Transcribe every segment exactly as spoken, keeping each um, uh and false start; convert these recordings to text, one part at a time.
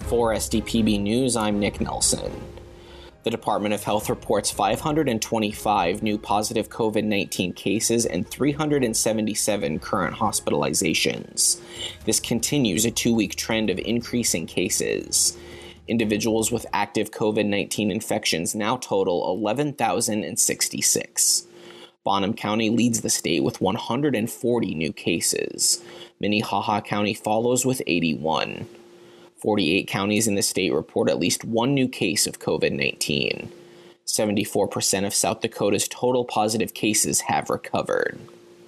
For S D P B News, I'm Nick Nelson. The Department of Health reports five hundred twenty-five new positive covid nineteen cases and three hundred seventy-seven current hospitalizations. This continues a two-week trend of increasing cases. Individuals with active covid nineteen infections now total eleven thousand sixty-six. Bonham County leads the state with one hundred forty new cases. Minnehaha County follows with eighty-one. forty-eight counties in the state report at least one new case of covid nineteen. seventy-four percent of South Dakota's total positive cases have recovered.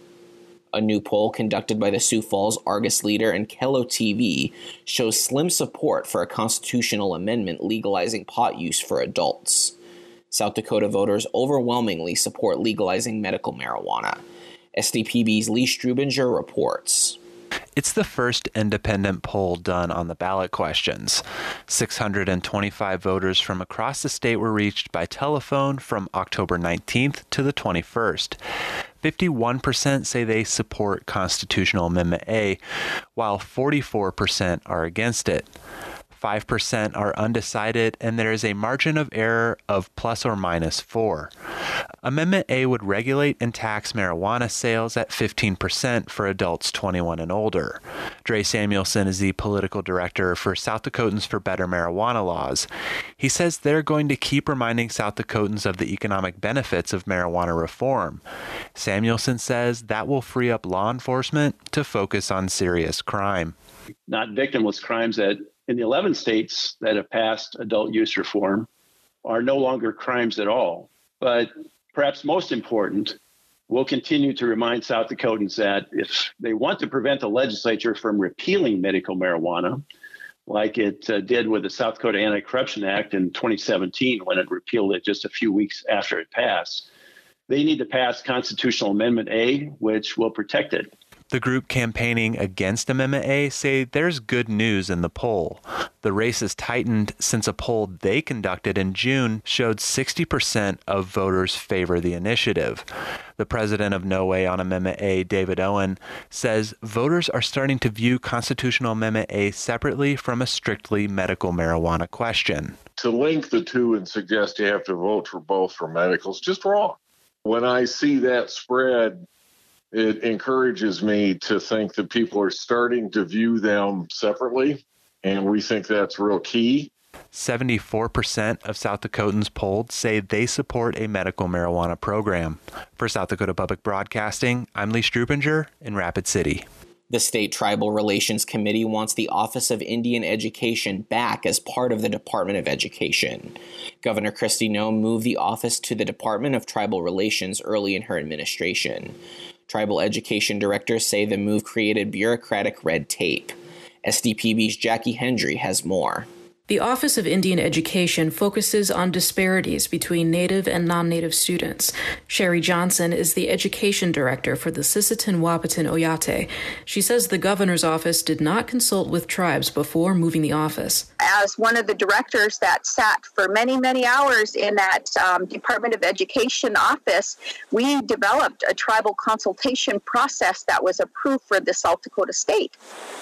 A new poll conducted by the Sioux Falls Argus Leader and Kello T V shows slim support for a constitutional amendment legalizing pot use for adults. South Dakota voters overwhelmingly support legalizing medical marijuana. S D P B's Lee Strubinger reports. It's the first independent poll done on the ballot questions. six hundred twenty-five voters from across the state were reached by telephone from October nineteenth to the twenty-first. fifty-one percent say they support Constitutional Amendment A, while forty-four percent are against it. five percent are undecided, and there is a margin of error of plus or minus four. Amendment A would regulate and tax marijuana sales at fifteen percent for adults twenty-one and older. Dre Samuelson is the political director for South Dakotans for Better Marijuana Laws. He says they're going to keep reminding South Dakotans of the economic benefits of marijuana reform. Samuelson says that will free up law enforcement to focus on serious crime. Not victimless crimes that in the eleven states that have passed adult use reform are no longer crimes at all. But perhaps most important, we'll continue to remind South Dakotans that if they want to prevent the legislature from repealing medical marijuana, like it uh, did with the South Dakota Anti-Corruption Act in twenty seventeen when it repealed it just a few weeks after it passed, they need to pass Constitutional Amendment A, which will protect it. The group campaigning against Amendment A say there's good news in the poll. The race has tightened since a poll they conducted in June showed sixty percent of voters favor the initiative. The president of No Way on Amendment A, David Owen, says voters are starting to view Constitutional Amendment A separately from a strictly medical marijuana question. To link the two and suggest you have to vote for both for medical is just wrong. When I see that spread, it encourages me to think that people are starting to view them separately, and we think that's real key. seventy-four percent of South Dakotans polled say they support a medical marijuana program. For South Dakota Public Broadcasting, I'm Lee Strubinger in Rapid City. The State Tribal Relations Committee wants the Office of Indian Education back as part of the Department of Education. Governor Kristi Noem moved the office to the Department of Tribal Relations early in her administration. Tribal education directors say the move created bureaucratic red tape. S D P B's Jackie Hendry has more. The Office of Indian Education focuses on disparities between Native and non-Native students. Sherry Johnson is the education director for the Sisseton Wahpeton Oyate. She says the governor's office did not consult with tribes before moving the office. As one of the directors that sat for many, many hours in that um, Department of Education office, we developed a tribal consultation process that was approved for the South Dakota state.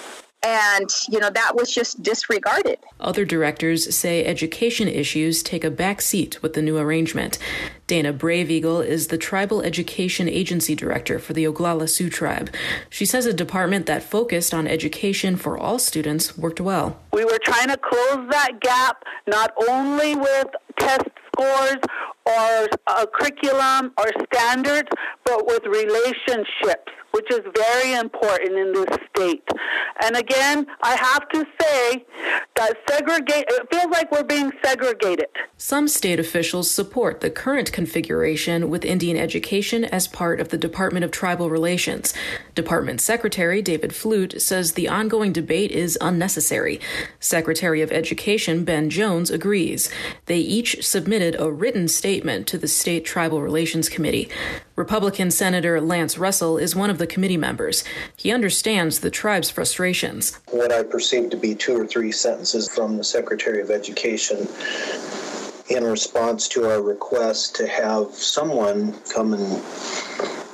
And, you know, that was just disregarded. Other directors say education issues take a back seat with the new arrangement. Dana Braveeagle is the Tribal Education Agency Director for the Oglala Sioux Tribe. She says a department that focused on education for all students worked well. We were trying to close that gap, not only with test scores or a curriculum or standards, but with relationships, which is very important in this state. And again, I have to say that segregate, it feels like we're being segregated. Some state officials support the current configuration with Indian education as part of the Department of Tribal Relations. Department Secretary David Flute says the ongoing debate is unnecessary. Secretary of Education Ben Jones agrees. They each submitted a written statement to the State Tribal Relations Committee. Republican Senator Lance Russell is one of the committee members. He understands the tribe's frustrations. What I perceive to be two or three sentences from the Secretary of Education in response to our request to have someone come and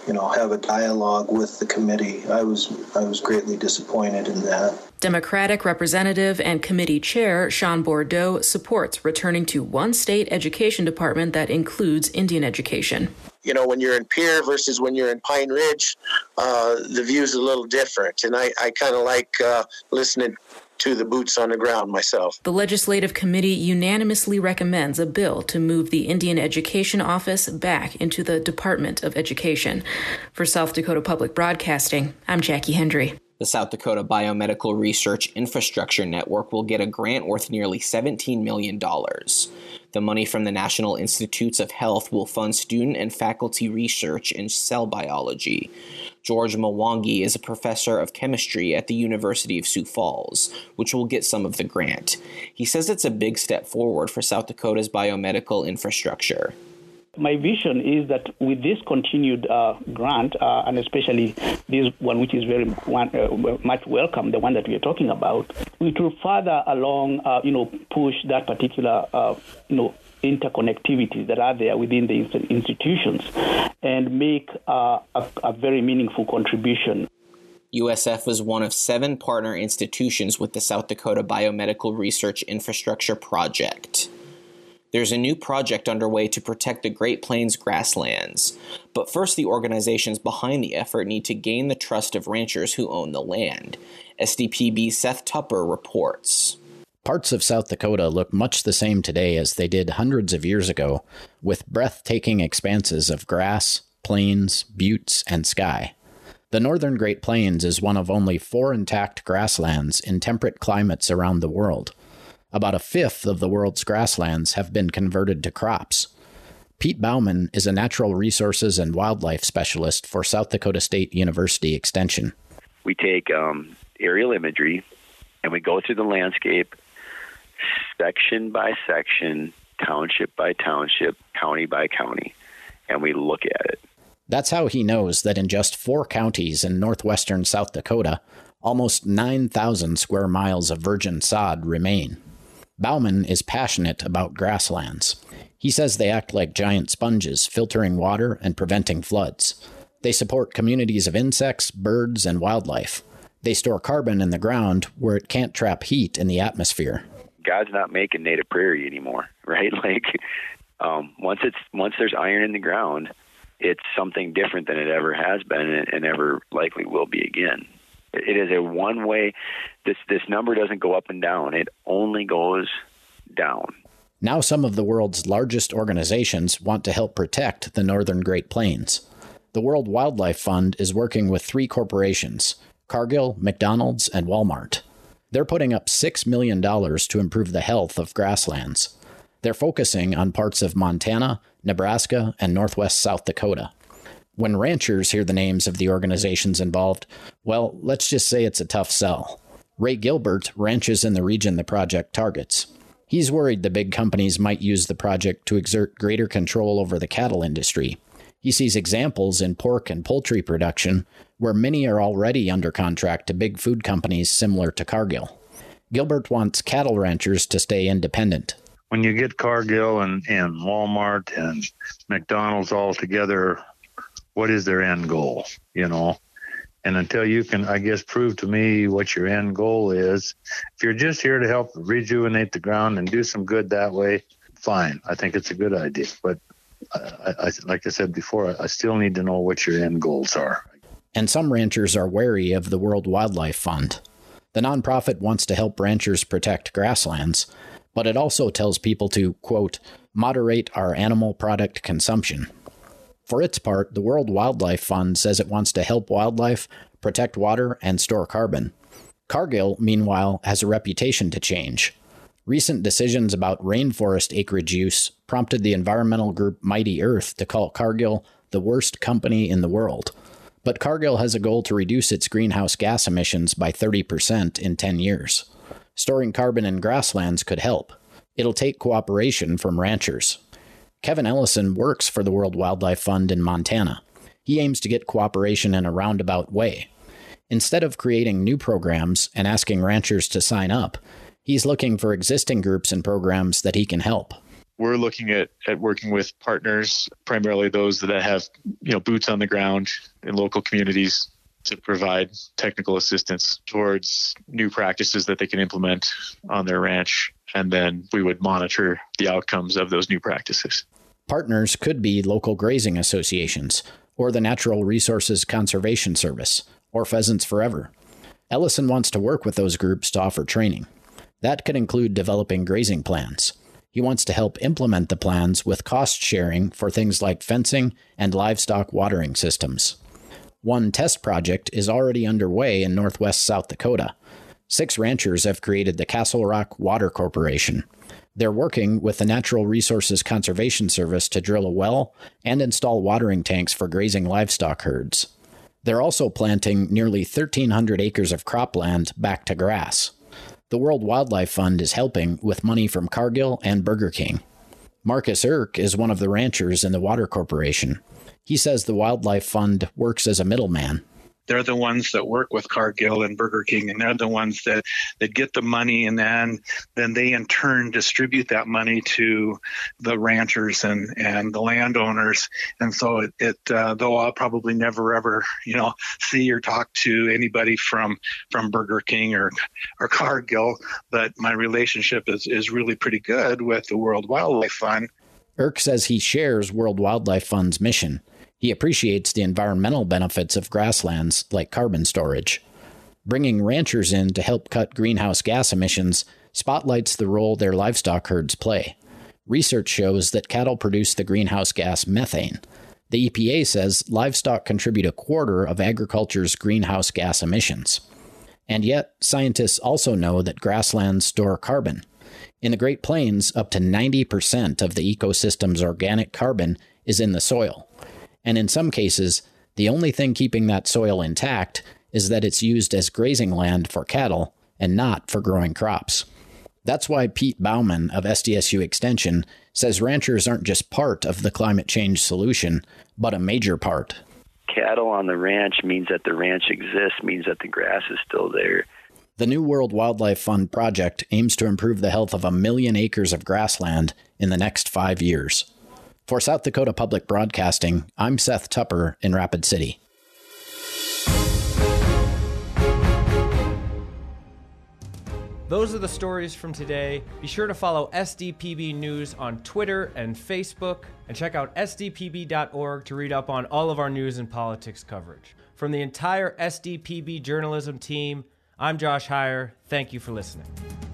you know, have a dialogue with the committee. I was I was greatly disappointed in that. Democratic Representative and Committee Chair Sean Bordeaux supports returning to one state education department that includes Indian education. You know, when you're in Pierre versus when you're in Pine Ridge, uh, the view's a little different. And I, I kind of like uh, listening to the boots on the ground myself. The Legislative Committee unanimously recommends a bill to move the Indian Education Office back into the Department of Education. For South Dakota Public Broadcasting, I'm Jackie Hendry. The South Dakota Biomedical Research Infrastructure Network will get a grant worth nearly seventeen million dollars. The money from the National Institutes of Health will fund student and faculty research in cell biology. George Mwangi is a professor of chemistry at the University of Sioux Falls, which will get some of the grant. He says it's a big step forward for South Dakota's biomedical infrastructure. My vision is that with this continued uh, grant, uh, and especially this one, which is very one, uh, much welcome, the one that we are talking about, we will further along, uh, you know, push that particular, uh, you know, interconnectivities that are there within the institutions and make uh, a, a very meaningful contribution. U S F is one of seven partner institutions with the South Dakota Biomedical Research Infrastructure Project. There's a new project underway to protect the Great Plains grasslands. But first, the organizations behind the effort need to gain the trust of ranchers who own the land. S D P B's Seth Tupper reports. Parts of South Dakota look much the same today as they did hundreds of years ago, with breathtaking expanses of grass, plains, buttes, and sky. The northern Great Plains is one of only four intact grasslands in temperate climates around the world. About a fifth of the world's grasslands have been converted to crops. Pete Bauman is a natural resources and wildlife specialist for South Dakota State University Extension. We take um, aerial imagery and we go through the landscape section by section, township by township, county by county, and we look at it. That's how he knows that in just four counties in northwestern South Dakota, almost nine thousand square miles of virgin sod remain. Bauman is passionate about grasslands. He says they act like giant sponges, filtering water and preventing floods. They support communities of insects, birds, and wildlife. They store carbon in the ground where it can't trap heat in the atmosphere. God's not making native prairie anymore, right? Like, um, once it's once there's iron in the ground, it's something different than it ever has been and, and ever likely will be again. It is a one-way. This this number doesn't go up and down. It only goes down. Now some of the world's largest organizations want to help protect the northern Great Plains. The World Wildlife Fund is working with three corporations, Cargill, McDonald's, and Walmart. They're putting up six million dollars to improve the health of grasslands. They're focusing on parts of Montana, Nebraska, and northwest South Dakota. When ranchers hear the names of the organizations involved, well, let's just say it's a tough sell. Ray Gilbert ranches in the region the project targets. He's worried the big companies might use the project to exert greater control over the cattle industry. He sees examples in pork and poultry production where many are already under contract to big food companies similar to Cargill. Gilbert wants cattle ranchers to stay independent. When you get Cargill and, and Walmart and McDonald's all together, what is their end goal, you know? And until you can, I guess, prove to me what your end goal is, if you're just here to help rejuvenate the ground and do some good that way, fine. I think it's a good idea. But I, I, like I said before, I still need to know what your end goals are. And some ranchers are wary of the World Wildlife Fund. The nonprofit wants to help ranchers protect grasslands, but it also tells people to, quote, moderate our animal product consumption. For its part, the World Wildlife Fund says it wants to help wildlife, protect water, and store carbon. Cargill, meanwhile, has a reputation to change. Recent decisions about rainforest acreage use prompted the environmental group Mighty Earth to call Cargill the worst company in the world. But Cargill has a goal to reduce its greenhouse gas emissions by thirty percent in ten years. Storing carbon in grasslands could help. It'll take cooperation from ranchers. Kevin Ellison works for the World Wildlife Fund in Montana. He aims to get cooperation in a roundabout way. Instead of creating new programs and asking ranchers to sign up, he's looking for existing groups and programs that he can help. we're looking at, at working with partners, primarily those that have, you know, boots on the ground in local communities, to provide technical assistance towards new practices that they can implement on their ranch. And then we would monitor the outcomes of those new practices. Partners could be local grazing associations, or the Natural Resources Conservation Service, or Pheasants Forever. Ellison wants to work with those groups to offer training. That could include developing grazing plans. He wants to help implement the plans with cost sharing for things like fencing and livestock watering systems. One test project is already underway in northwest South Dakota. Six ranchers have created the Castle Rock Water Corporation. They're working with the Natural Resources Conservation Service to drill a well and install watering tanks for grazing livestock herds. They're also planting nearly thirteen hundred acres of cropland back to grass. The World Wildlife Fund is helping with money from Cargill and Burger King. Marcus Irk is one of the ranchers in the Water Corporation. He says the Wildlife Fund works as a middleman. They're the ones that work with Cargill and Burger King, and they're the ones that, that get the money, and then then they in turn distribute that money to the ranchers and, and the landowners. And so it, it uh, though I'll probably never ever you know see or talk to anybody from from Burger King or or Cargill, but my relationship is is really pretty good with the World Wildlife Fund. Irk says he shares World Wildlife Fund's mission. He appreciates the environmental benefits of grasslands like carbon storage. Bringing ranchers in to help cut greenhouse gas emissions spotlights the role their livestock herds play. Research shows that cattle produce the greenhouse gas methane. The E P A says livestock contribute a quarter of agriculture's greenhouse gas emissions. And yet, scientists also know that grasslands store carbon. In the Great Plains, up to ninety percent of the ecosystem's organic carbon is in the soil. And in some cases, the only thing keeping that soil intact is that it's used as grazing land for cattle and not for growing crops. That's why Pete Bauman of S D S U Extension says ranchers aren't just part of the climate change solution, but a major part. Cattle on the ranch means that the ranch exists, means that the grass is still there. The new World Wildlife Fund project aims to improve the health of a million acres of grassland in the next five years. For South Dakota Public Broadcasting, I'm Seth Tupper in Rapid City. Those are the stories from today. Be sure to follow S D P B News on Twitter and Facebook, and check out S D P B dot org to read up on all of our news and politics coverage. From the entire S D P B journalism team, I'm Josh Heyer. Thank you for listening.